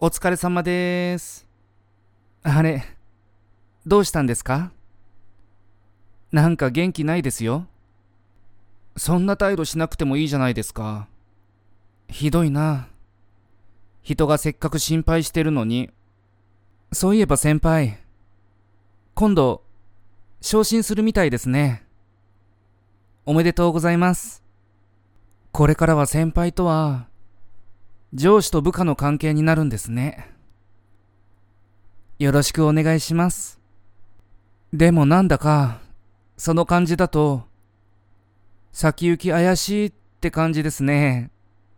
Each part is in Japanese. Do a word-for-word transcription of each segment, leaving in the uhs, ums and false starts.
お疲れ様です。あれ、どうしたんですか？なんか元気ないですよ。そんな態度しなくてもいいじゃないですか。ひどいな。人がせっかく心配してるのに。そういえば先輩、今度、昇進するみたいですね。おめでとうございます。これからは先輩とは、上司と部下の関係になるんですね。よろしくお願いします。でもなんだか、その感じだと、先行き怪しいって感じですね。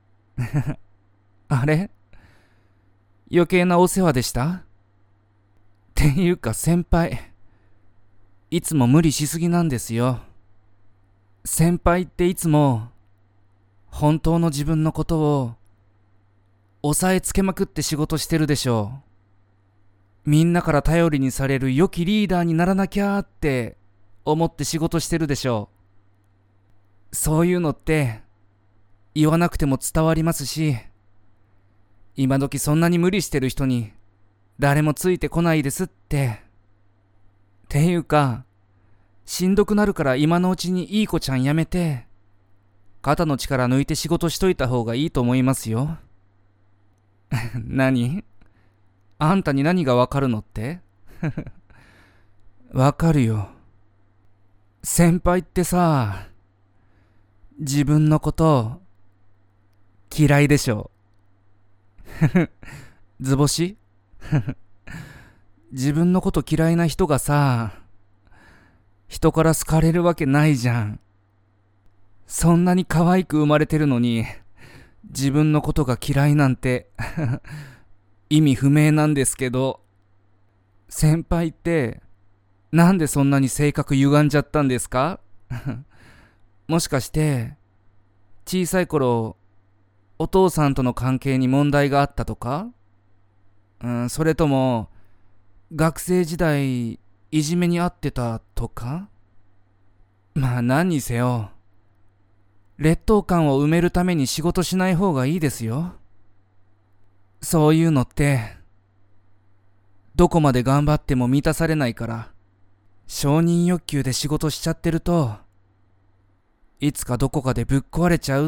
あれ、余計なお世話でした？っていうか先輩、いつも無理しすぎなんですよ。先輩っていつも、本当の自分のことを、抑えつけまくって仕事してるでしょう。みんなから頼りにされる良きリーダーにならなきゃって思って仕事してるでしょう。そういうのって言わなくても伝わりますし、今時そんなに無理してる人に誰もついてこないですって。っていうか、しんどくなるから今のうちにいい子ちゃんやめて、肩の力抜いて仕事しといた方がいいと思いますよ。何？あんたに何がわかるのって？わかるよ。先輩ってさ、自分のこと嫌いでしょ。図星？自分のこと嫌いな人がさ、人から好かれるわけないじゃん。そんなに可愛く生まれてるのに、自分のことが嫌いなんて意味不明なんですけど、先輩ってなんでそんなに性格歪んじゃったんですか？もしかして小さい頃お父さんとの関係に問題があったとか？うん、それとも学生時代いじめにあってたとか？まあ何にせよ、劣等感を埋めるために仕事しない方がいいですよ。そういうのってどこまで頑張っても満たされないから、承認欲求で仕事しちゃってると、いつかどこかでぶっ壊れちゃうって。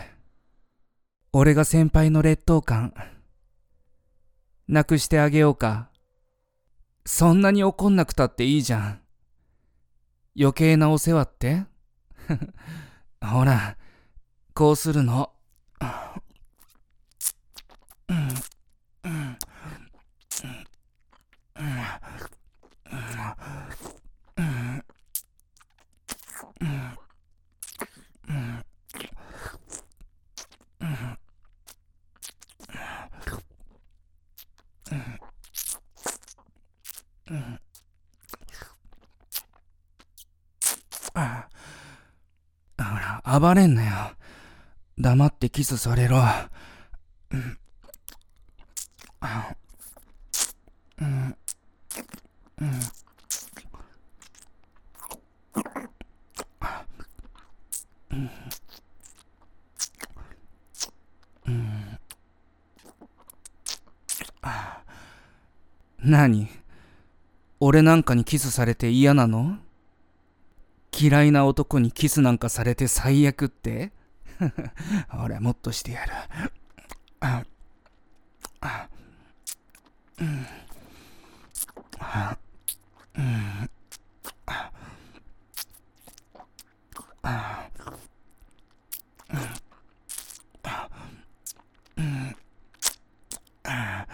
俺が先輩の劣等感なくしてあげようか？そんなに怒んなくたっていいじゃん。余計なお世話って？ほら、こうするの。ほら、暴れんなよ。黙ってキスされろ。何？俺なんかにキスされて嫌なの？嫌いな男にキスなんかされて最悪って？ほら、もっとしてやる。ああうんあうんあうんあ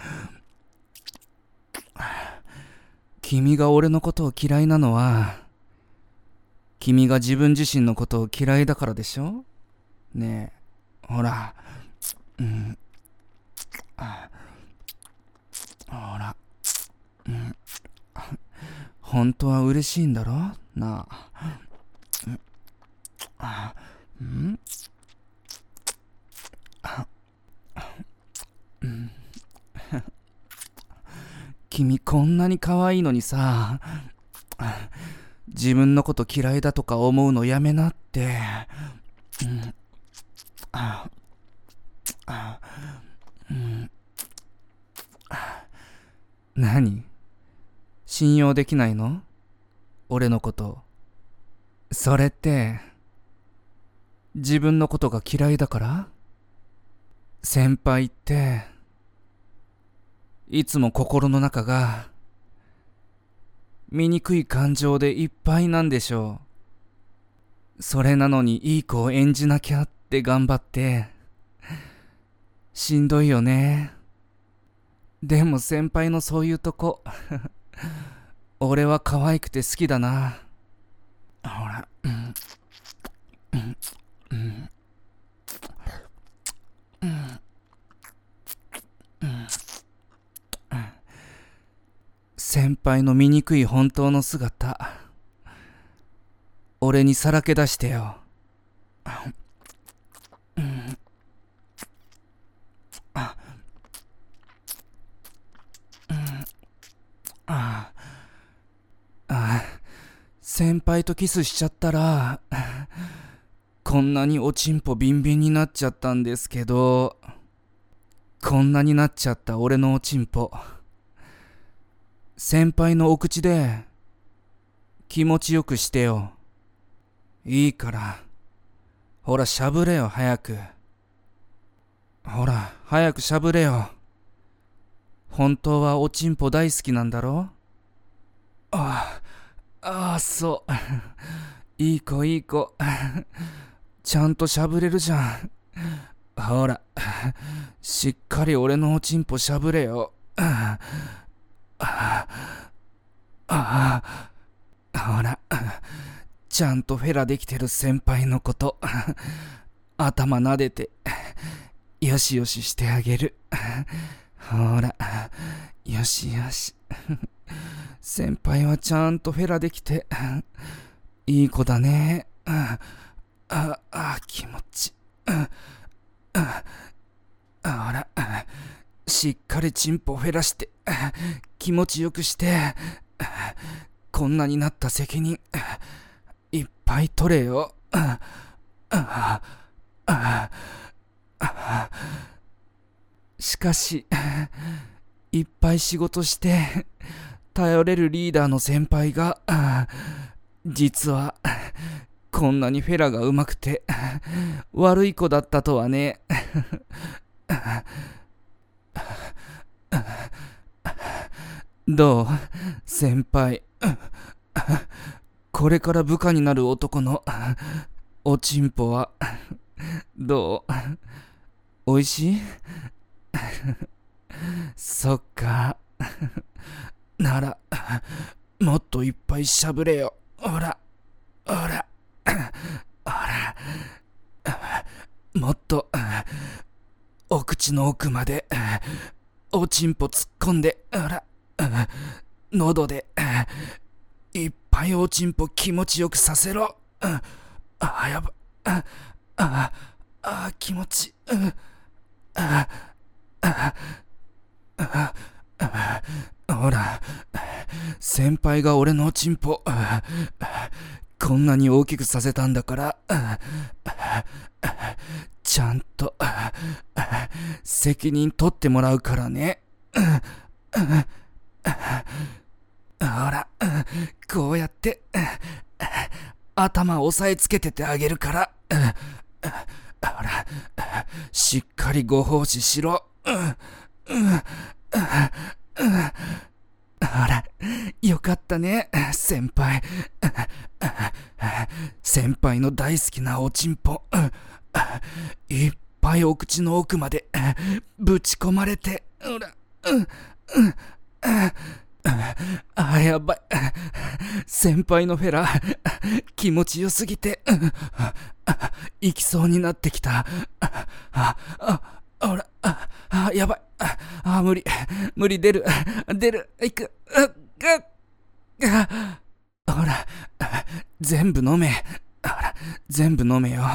君が俺のことを嫌いなのは、君が自分自身のことを嫌いだからでしょ？ねえ、ほら、うん、あほら、うん、本当は嬉しいんだろ？なあ、うん、あうんあうん君こんなに可愛いのにさ、自分のこと嫌いだとか思うのやめなって。うん、ああうん何？信用できないの？俺のこと。それって、自分のことが嫌いだから？先輩って、いつも心の中が、醜い感情でいっぱいなんでしょう。それなのにいい子を演じなきゃって頑張って、しんどいよね。でも先輩のそういうとこ、俺は可愛くて好きだな。ほら、うんうんうんうんうん先輩の醜い本当の姿、俺にさらけ出してよ。うんあうんああ先輩とキスしちゃったら、こんなにおちんぽビンビンになっちゃったんですけど、こんなになっちゃった俺のおちんぽ、先輩のお口で気持ちよくしてよ。いいから、ほらしゃぶれよ早く。ほら早くしゃぶれよ。本当はおちんぽ大好きなんだろ？ああ、ああそう。いい子いい子。ちゃんとしゃぶれるじゃん。ほら、しっかり俺のおちんぽしゃぶれよ。ああ、ああ、ほら、ちゃんとフェラできてる先輩のこと、頭撫でて、よしよししてあげる。ほら、よしよし。先輩はちゃんとフェラできて、いい子だね。ああ、あ気持ち。ああほら、しっかりチンポフェラして、気持ちよくして、こんなになった責任、いっぱい取れよ。ああああしかし、いっぱい仕事して、頼れるリーダーの先輩が、実は、こんなにフェラがうまくて、悪い子だったとはね。どう？先輩。これから部下になる男のおちんぽは、どう？おいしい？そっか。なら、もっといっぱいしゃぶれよ。ほら、ほら、ほら、もっと、お口の奥まで、おちんぽ突っ込んで、ほら、喉で、いっぱいおちんぽ気持ちよくさせろ。あ、やば、あ、あ、あ、気持ち、あ、あ、あ、あ、ほら、先輩が俺のおちんぽ、こんなに大きくさせたんだから、ちゃんと責任取ってもらうからね。ほら、こうやって頭押さえつけててあげるから、ほら、しっかりご奉仕しろ。ほら、よかったね、先輩。先輩の大好きなおちんぽ、いっぱいお口の奥までぶち込まれて、ほら、あ、やばい。先輩のフェラ、気持ちよすぎて、行きそうになってきた。あ、あ、ほら、あ、あやばい。あ、無理。無理、出る。出る。行く。あ、ほら、全部飲め。ほら、全部飲めよ。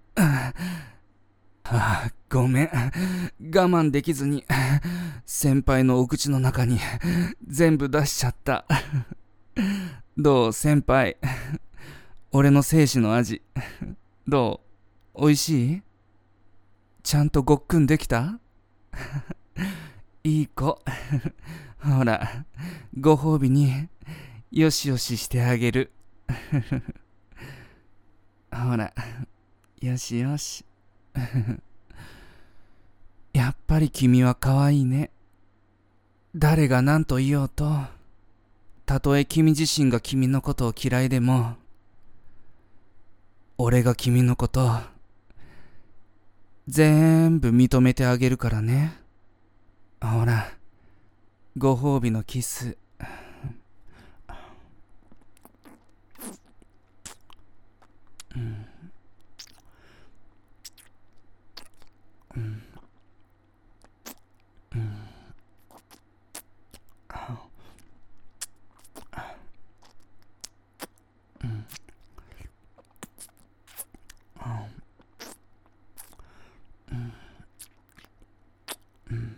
あ、ごめん。我慢できずに、先輩のお口の中に全部出しちゃった。どう、先輩。俺の精子の味。どう？おいしい？ちゃんとごっくんできた？いい子。 ほら、ご褒美によしよししてあげる。ほら、よしよし。やっぱり君は可愛いね。誰が何と言おうと、たとえ君自身が君のことを嫌いでも、俺が君のこと、全部認めてあげるからね。ほら、ご褒美のキス。うんうんうんうんうん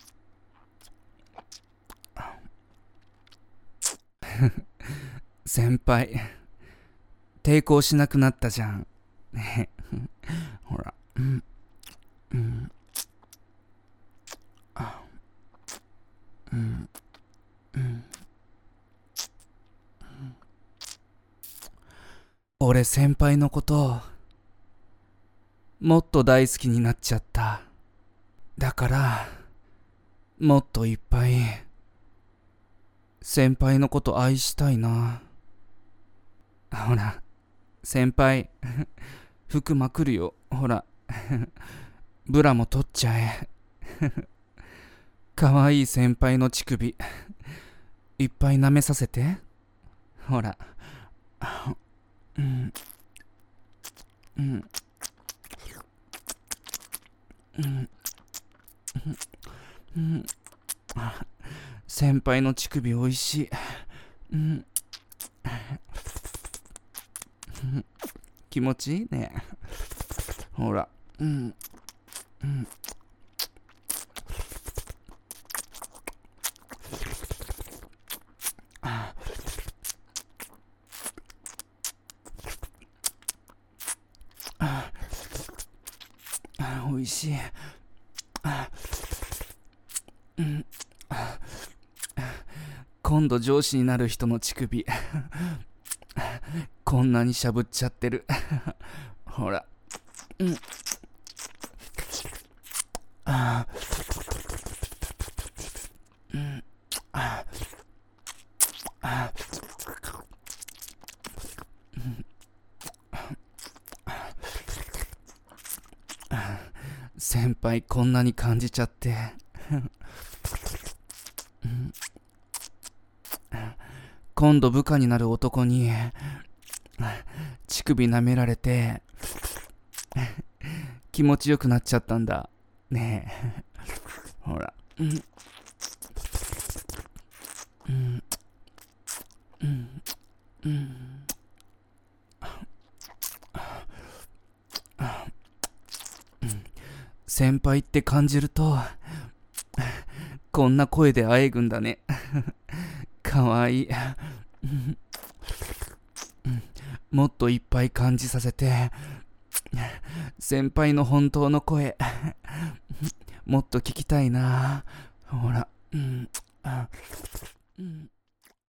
先輩、抵抗しなくなったじゃん。ね、ほら、うんうんあうんうん俺先輩のこともっと大好きになっちゃった。だからもっといっぱい先輩のこと愛したいな。ほら先輩、服まくるよ。ほら、ブラも取っちゃえ。かわいい先輩の乳首いっぱい舐めさせて。ほら、うんうんうんうん先輩の乳首おいしい。うん気持ちいいね。ほら、うんうんおいしい。うん今度上司になる人の乳首こんなにしゃぶっちゃってる。ほら、うんあうんああ先輩こんなに感じちゃって、うん、今度部下になる男に乳首舐められて気持ちよくなっちゃったんだねえ。ほら、うんうんうんうん先輩って感じるとこんな声であえぐんだね。かわいい。もっといっぱい感じさせて、先輩の本当の声もっと聞きたいな。ほら、うん、あ、うん